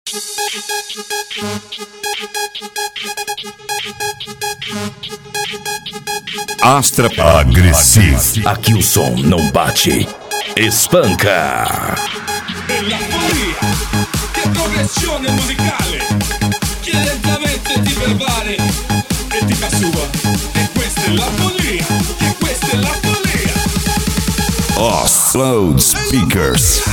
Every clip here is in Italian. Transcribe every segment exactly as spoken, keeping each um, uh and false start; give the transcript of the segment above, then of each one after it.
Astra agressivo. Aqui o som não bate, espanca. E la follia, che progressione musicale, che lentamente ti pervade e ti fa sua. E questa è la follia, e questa è la follia. Offload speakers.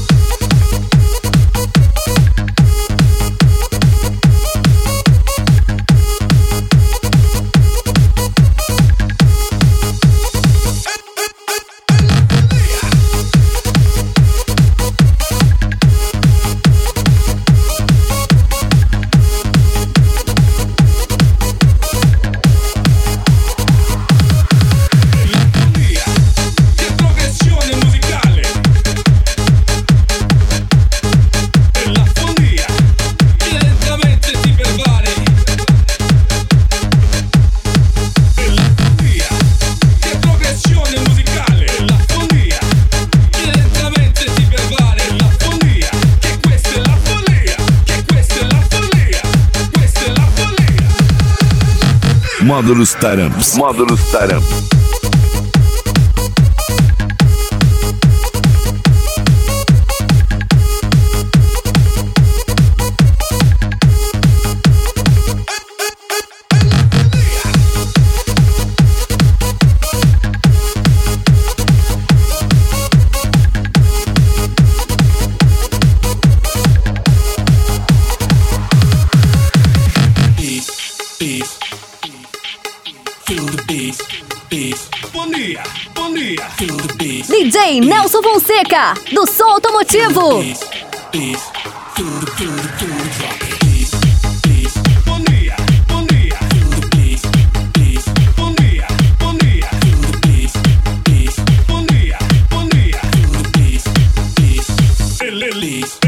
Módulos Taramps. Módulos Taramps. D J Nelson Fonseca, do Som Automotivo. Lily.